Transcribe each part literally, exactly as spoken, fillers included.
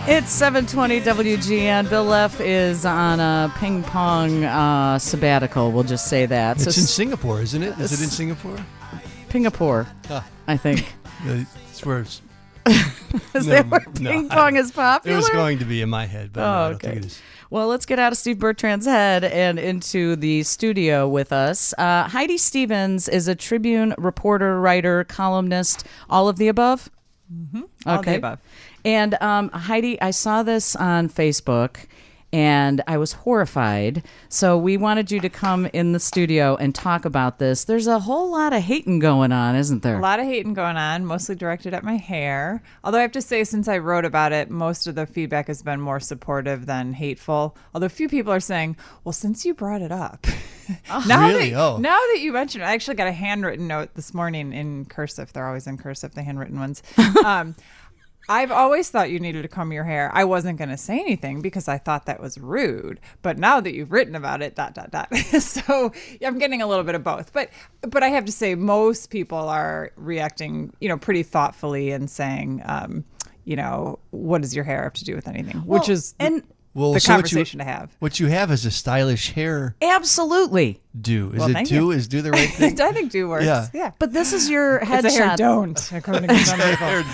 It's seven twenty W G N. Bill Leff is on a ping pong uh, sabbatical. We'll just say that. It's so, in Singapore, isn't it? Is it in Singapore? Pingapore, Huh. I think. That's where it's, Is no, that where no, ping I pong don't- is popular? It was going to be in my head, but no, Oh, I don't okay. think it is. Well, let's get out of Steve Bertrand's head and into the studio with us. Uh, Heidi Stevens is a Tribune reporter, writer, columnist, all of the above? Mm-hmm. All Okay. the above. And um, Heidi, I saw this on Facebook, and I was horrified. So we wanted you to come in the studio and talk about this. There's a whole lot of hating going on, isn't there? A lot of hating going on, mostly directed at my hair. Although I have to say, since I wrote about it, most of the feedback has been more supportive than hateful. Although a few people are saying, well, since you brought it up. now Really? That, Oh. Now that you mentioned it, I actually got a handwritten note this morning in cursive. They're always in cursive, the handwritten ones. um, I've always thought you needed to comb your hair. I wasn't going to say anything because I thought that was rude. But now that you've written about it, dot, dot, dot. So I'm getting a little bit of both. But but I have to say, most people are reacting, you know, pretty thoughtfully and saying, um, you know, what does your hair have to do with anything? Which Well, is and Well, the so what you- conversation to have. What you have is a stylish hair absolutely. do. Is Well, it thank do? you. Is do the right thing? I think do works. Yeah. Yeah. But this is your It's a hair headshot. don't, according to some people. hair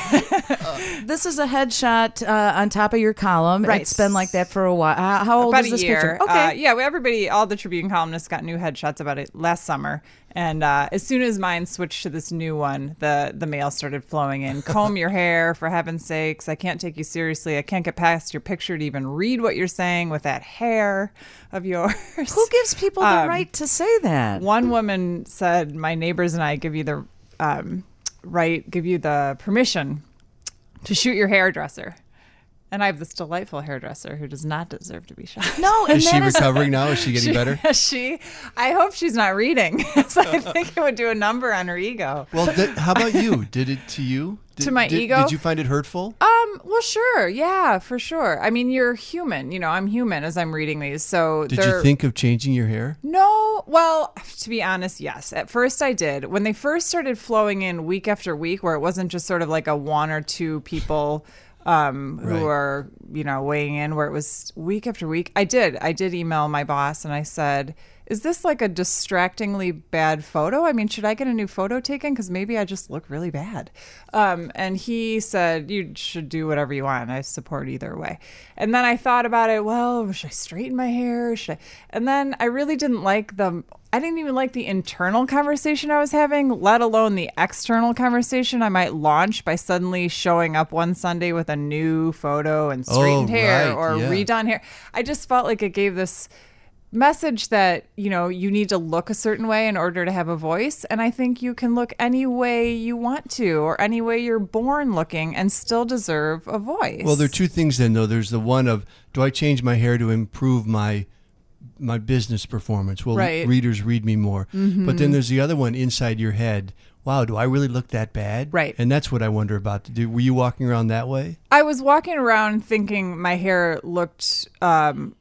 don't. This is a headshot uh, on top of your column. Right. It's been like that for a while. How, how old About is a this year. picture? Okay. Uh, yeah, well, everybody, all the Tribune columnists got new headshots about it last summer. And uh, as soon as mine switched to this new one, the, the mail started flowing in. Comb your hair, for heaven's sakes. I can't take you seriously. I can't get past your picture to even read what you're saying with that hair of yours. Who gives people the Um, right to say that? One woman said, my neighbors and I give you the um, right, give you the permission to shoot your hairdresser. And I have this delightful hairdresser who does not deserve to be shot. No, and Is she that is recovering now? Is she getting She- better? She, I hope she's not reading. So I think it would do a number on her ego. Well, th- how about you? Did it to you? Did, To my did, ego? Did you find it hurtful? Um, well, sure. Yeah, for sure. I mean, you're human. You know, I'm human as I'm reading these. So Did they're- you think of changing your hair? No, well, to be honest, yes. At first I did. When they first started flowing in week after week, where it wasn't just sort of like a one or two people um, who Right. are, you know, weighing in, where it was week after week, I did. I did email my boss and I said, is this like a distractingly bad photo? I mean, should I get a new photo taken? Because maybe I just look really bad. Um, and he said, you should do whatever you want. I support either way. And then I thought about it. Well, should I straighten my hair? Should I? And then I really didn't like the, I didn't even like the internal conversation I was having, let alone the external conversation I might launch by suddenly showing up one Sunday with a new photo and straightened Oh, hair right, or yeah. redone hair. I just felt like it gave this message that, you know, you need to look a certain way in order to have a voice. And I think you can look any way you want to or any way you're born looking and still deserve a voice. Well, there are two things then, though. There's the one of, do I change my hair to improve my my business performance? Will Right. readers read me more? But then there's the other one inside your head. Wow, do I really look that bad? Right. And that's what I wonder about. Do, were you walking around that way? I was walking around thinking my hair looked um,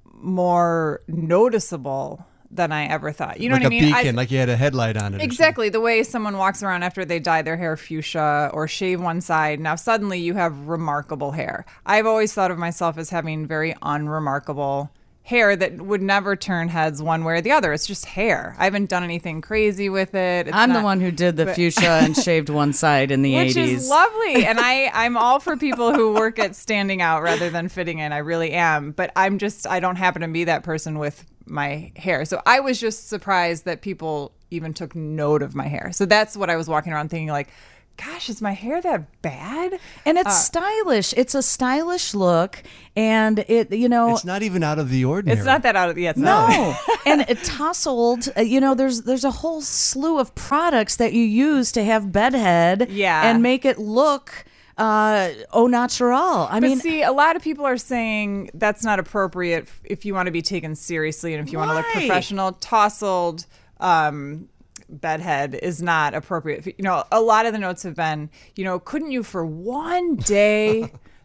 more noticeable than I ever thought. You know like what I a mean? I- beacon, like you had a headlight on it. or Exactly. The way someone walks around after they dye their hair fuchsia or shave one side. Now, suddenly you have remarkable hair. I've always thought of myself as having very unremarkable hair that would never turn heads one way or the other. It's just hair. I haven't done anything crazy with it. It's I'm the not- one who did the but- fuchsia and shaved one side in the Which eighties. is lovely. And I, I'm all for people who work at standing out rather than fitting in. I really am. But I'm just, I don't happen to be that person with my hair. So I was just surprised that people even took note of my hair. So that's what I was walking around thinking, like, gosh, is my hair that bad? And it's Uh, stylish. It's a stylish look. And it, you know, It's not even out of the ordinary. It's not that out of the, yeah, it's not. no. And it tousled, uh, you know, there's there's a whole slew of products that you use to have bedhead Yeah. and make it look uh, au natural. I But mean, see, a lot of people are saying that's not appropriate f- if you want to be taken seriously and if you want to look Why? professional. Tousled um, bedhead is not appropriate. You know, a lot of the notes have been, you know, couldn't you for one day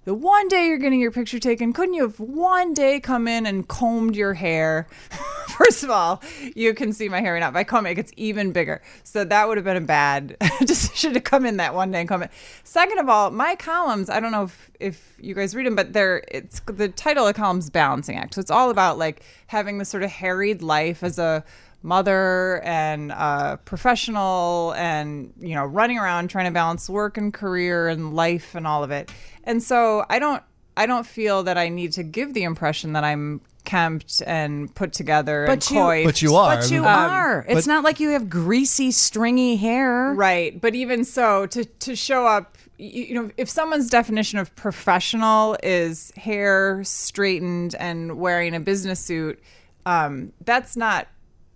the one day you're getting your picture taken, couldn't you have one day come in and combed your hair? First of all, you can see my hair right now. If I comb it, it gets even bigger. So that would have been a bad decision to come in that one day and comb it. Second of all, my columns, I don't know if, if you guys read them, but they're it's the title of the column's Balancing Act. So it's all about like having this sort of harried life as a mother and a professional and, you know, running around trying to balance work and career and life and all of it. And so I don't I don't feel that I need to give the impression that I'm kempt and put together But and you- coiffed. But you are. But I you mean, are. It's but- not like you have greasy, stringy hair. Right. But even so, to, to show up, you, you know, if someone's definition of professional is hair straightened and wearing a business suit, um, that's not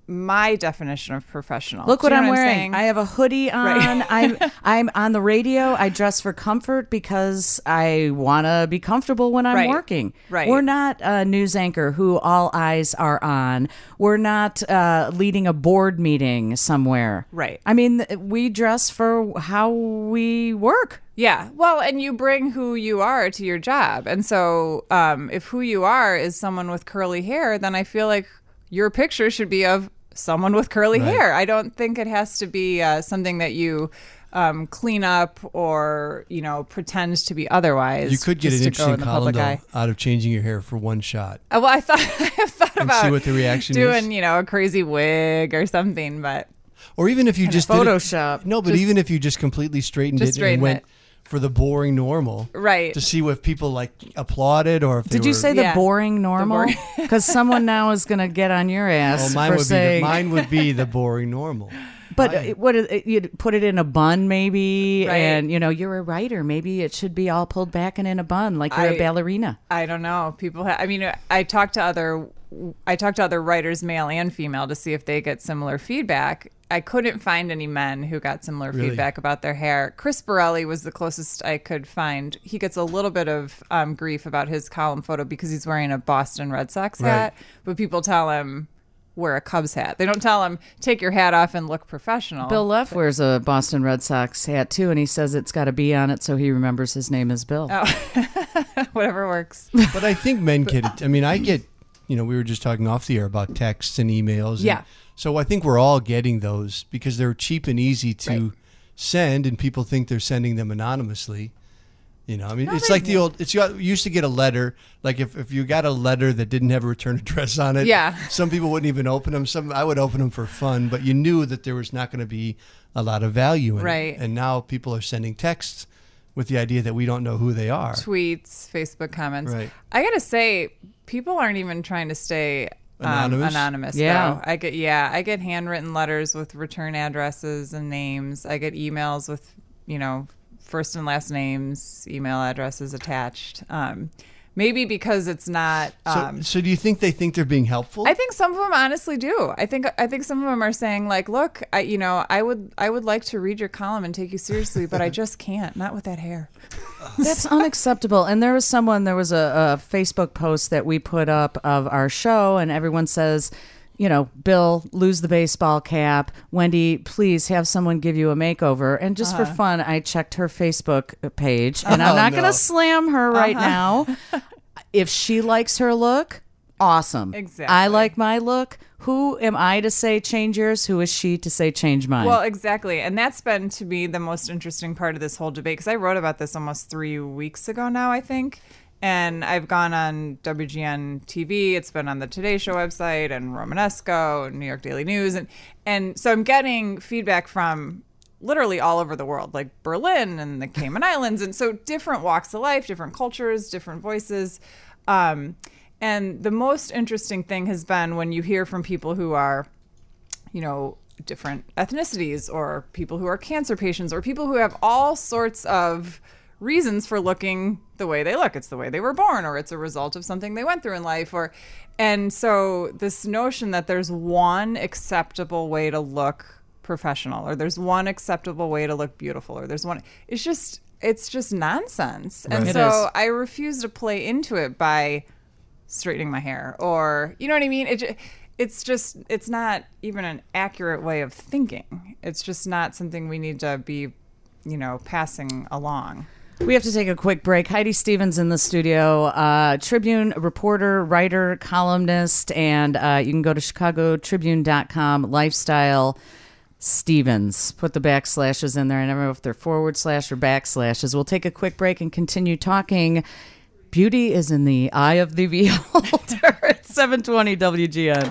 my definition of professional. Look Do what you I'm know wearing. saying? I have a hoodie on. Right. I'm I'm on the radio. I dress for comfort because I want to be comfortable when I'm Right. working. Right. We're not a news anchor who all eyes are on. We're not uh, leading a board meeting somewhere. Right. I mean, th- we dress for how we work. Yeah. Well, and you bring who you are to your job. And so um, if who you are is someone with curly hair, then I feel like your picture should be of someone with curly Right. hair. I don't think it has to be uh, something that you um, clean up or, you know, pretend to be otherwise. You could get just an to go interesting in the column public though, eye. out of changing your hair for one shot. Uh, well, I thought I thought And about see what the reaction doing, is. you know, a crazy wig or something, but Or even if you just did it- Photoshop. no, but Just- even if you just completely straightened just it straighten and went it. for the boring normal, right. to see if people like applauded or if they Did you were, say the Yeah. boring normal? boring- Because someone now is going to get on your ass Oh, mine for would be the, saying. mine would be the boring normal. But Mine- uh, what is it, you'd put it in a bun, maybe, Right. and you know you're a writer. Maybe it should be all pulled back and in a bun, like you're a I- ballerina. I don't know. People have, I mean, I talked to other, I talked to other writers, male and female, to see if they get similar feedback. I couldn't find any men who got similar Really? feedback about their hair. Chris Borelli was the closest I could find. He gets a little bit of um, grief about his column photo because he's wearing a Boston Red Sox Right. hat, but people tell him wear a Cubs hat. They don't tell him take your hat off and look professional. Bill Leff wears a Boston Red Sox hat too, and he says it's got a B on it, so he remembers his name is Bill. Oh. Whatever works. But I think men get it. I mean, I get, you know, we were just talking off the air about texts and emails. And Yeah. So I think we're all getting those because they're cheap and easy to Right. send, and people think they're sending them anonymously. You know, I mean, No, it's they- like the old. It's you used to get a letter. Like if, if you got a letter that didn't have a return address on it, Yeah. Some people wouldn't even open them. Some I would open them for fun, but you knew that there was not going to be a lot of value in Right. it. And now people are sending texts with the idea that we don't know who they are. Tweets, Facebook comments. Right. I gotta say, people aren't even trying to stay um, Anonymous? anonymous. Yeah. though. I get yeah, I get handwritten letters with return addresses and names. I get emails with you know first and last names, email addresses attached. Um, maybe because it's not. So, Um, so do you think they think they're being helpful? I think some of them honestly do. I think I think some of them are saying like, look, I you know, I would I would like to read your column and take you seriously, but I just can't. Not with that hair. That's unacceptable. And there was someone, there was a, a Facebook post that we put up of our show, and everyone says, you know, Bill, lose the baseball cap. Wendy, please have someone give you a makeover. And just for fun, I checked her Facebook page, and I'm Oh, not no. going to slam her right now. If she likes her look, awesome. Exactly. I like my look. Who am I to say change yours? Who is she to say change mine? Well, exactly. And that's been, to me, the most interesting part of this whole debate, because I wrote about this almost three weeks ago now, I think. And I've gone on W G N T V. It's been on the Today Show website and Romanesco and New York Daily News. And, and so I'm getting feedback from literally all over the world, like Berlin and the Cayman Islands. And so different walks of life, different cultures, different voices. Um, and the most interesting thing has been when you hear from people who are, you know, different ethnicities, or people who are cancer patients, or people who have all sorts of reasons for looking the way they look. It's the way they were born, or it's a result of something they went through in life, or and so this notion that there's one acceptable way to look professional, or there's one acceptable way to look beautiful, or there's one, it's just it's just nonsense. And Right. It so is. I refuse to play into it by straightening my hair, or you know what I mean? It ju- it's just it's not even an accurate way of thinking. It's just not something we need to be, you know, passing along. We have to take a quick break. Heidi Stevens in the studio, uh, Tribune reporter, writer, columnist, and uh, you can go to chicago tribune dot com, lifestyle Stevens. Put the backslashes in there. I never know if they're forward slash or backslashes. We'll take a quick break and continue talking. Beauty is in the eye of the beholder at seven twenty W G N.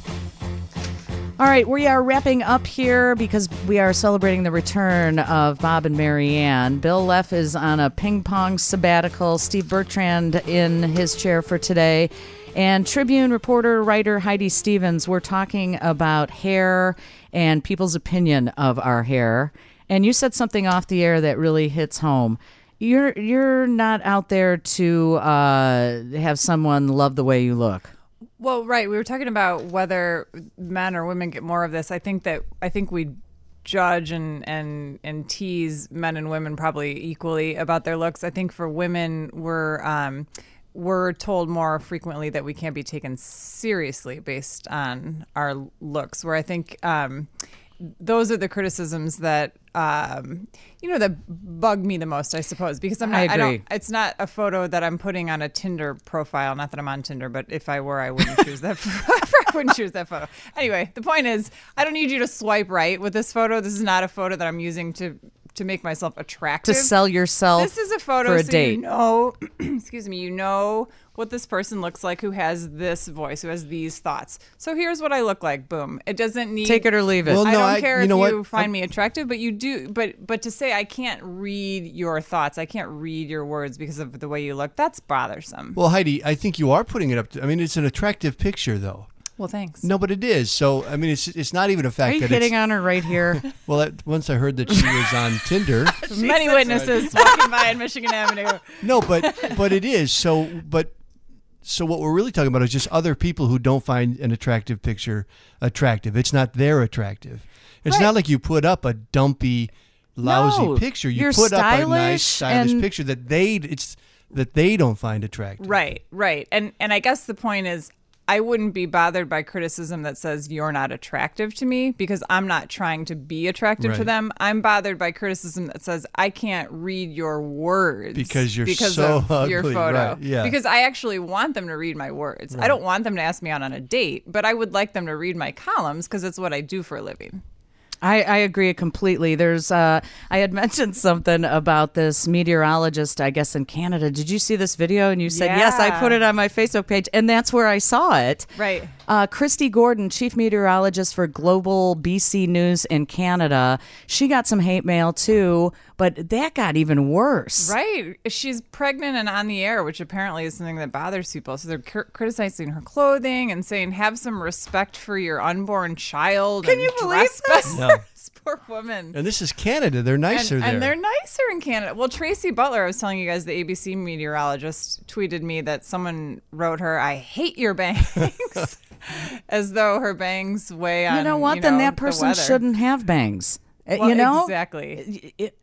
All right, we are wrapping up here because we are celebrating the return of Bob and Marianne. Bill Leff is on a ping pong sabbatical. Steve Bertrand in his chair for today. And Tribune reporter, writer Heidi Stevens, we're talking about hair and people's opinion of our hair. And you said something off the air that really hits home. You're you're not out there to uh, have someone love the way you look. Well, right. We were talking about whether men or women get more of this. I think that I think we judge and, and, and tease men and women probably equally about their looks. I think for women, we're um, we're told more frequently that we can't be taken seriously based on our looks. Where I think um, those are the criticisms that um, you know that bug me the most, I suppose, because I'm not. I I, agree. don't. It's not a photo that I'm putting on a Tinder profile. Not that I'm on Tinder, but if I were, I wouldn't choose that. I wouldn't choose that photo. Anyway, the point is, I don't need you to swipe right with this photo. This is not a photo that I'm using to to make myself attractive. To sell yourself This is a photo for a so date. you know, excuse me, you know what this person looks like who has this voice, who has these thoughts. So here's what I look like. Boom. It doesn't need Take it or leave it. Well, I no, don't I- care you if know you what? find I'm- me attractive, but you do. But but to say I can't read your thoughts, I can't read your words because of the way you look. That's bothersome. Well, Heidi, I think you are putting it up to, I mean, it's an attractive picture, though. Well, thanks. No, but it is. So, I mean, it's it's not even a Are fact you that hitting it's... on her right here? Well, that, once I heard that she was on Tinder... Many witnesses walking by on Michigan Avenue. No, but but it is. So, but... So what we're really talking about is just other people who don't find an attractive picture attractive. It's not their attractive. It's Right. not like you put up a dumpy, lousy No, picture. You you're put up a nice, stylish stylish and- picture that they it's that they don't find attractive. Right, right. And and I guess the point is I wouldn't be bothered by criticism that says you're not attractive to me because I'm not trying to be attractive to Right. them. I'm bothered by criticism that says I can't read your words Because you're because so of your ugly, photo. right, yeah. Because I actually want them to read my words. I don't want them to ask me out on a date, but I would like them to read my columns because it's what I do for a living. I, I agree completely. There's, uh, I had mentioned something about this meteorologist, I guess, in Canada. Did you see this video? And you said, yes, I Yeah. put it on my Facebook page. And that's where I saw it. Right. Uh, Christy Gordon, chief meteorologist for Global B C News in Canada. She got some hate mail too, but that got even worse. Right. She's pregnant and on the air, which apparently is something that bothers people. So they're cr- criticizing her clothing and saying, have some respect for your unborn child. Can and you believe dress this? better." No. This poor woman. And this is Canada. They're nicer and, there. and they're nicer in Canada. Well, Tracy Butler, I was telling you guys, the A B C meteorologist, tweeted me that someone wrote her, I hate your bangs, as though her bangs weigh on, You know what? you then know, that the person weather. shouldn't have bangs. Uh, Well, you know? Exactly. It,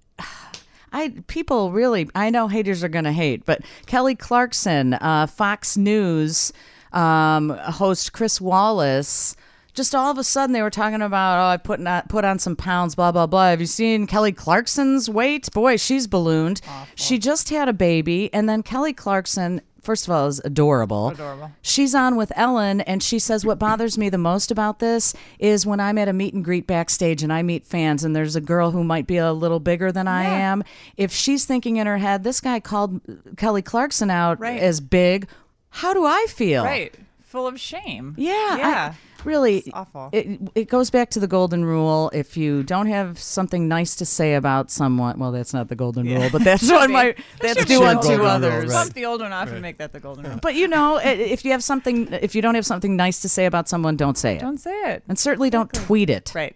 I people really I know haters are going to hate, but Kelly Clarkson, uh, Fox News um, host Chris Wallace, just all of a sudden they were talking about, oh, I put not put on some pounds, blah blah blah. Have you seen Kelly Clarkson's weight? Boy, she's ballooned. She just had a baby, and then Kelly Clarkson, first of all, is adorable. Adorable. She's on with Ellen, and she says what bothers me the most about this is when I'm at a meet and greet backstage and I meet fans, and there's a girl who might be a little bigger than I Yeah. am. If she's thinking in her head, this guy called Kelly Clarkson out Right. as big, how do I feel? Right. Full of shame. Yeah. I- Yeah. really, It's awful. It, it goes back to the golden rule. If you don't have something nice to say about someone, well, that's not the golden rule, but that's Should what be. my that's should do be. unto Golden rule, others. right. Bump the old one off and make that the golden rule. But you know, i- if you have something, if you don't have something nice to say about someone, don't say it, Don't say it. and certainly don't tweet it. Right.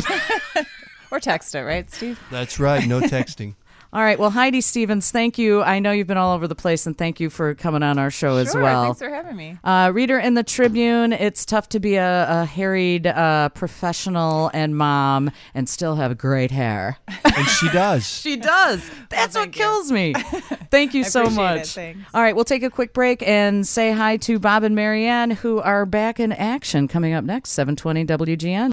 Or text it, right, Steve? That's right. No texting. All right. Well, Heidi Stevens, thank you. I know you've been all over the place, and thank you for coming on our show as Sure. well. Thanks for having me. Uh, reader in the Tribune, it's tough to be a, a harried uh, professional and mom and still have great hair. And she does. She does. That's what thank you. kills me. Thank you I so appreciate much. it. Thanks. All right, we'll take a quick break and say hi to Bob and Marianne, who are back in action coming up next, seven twenty W G N.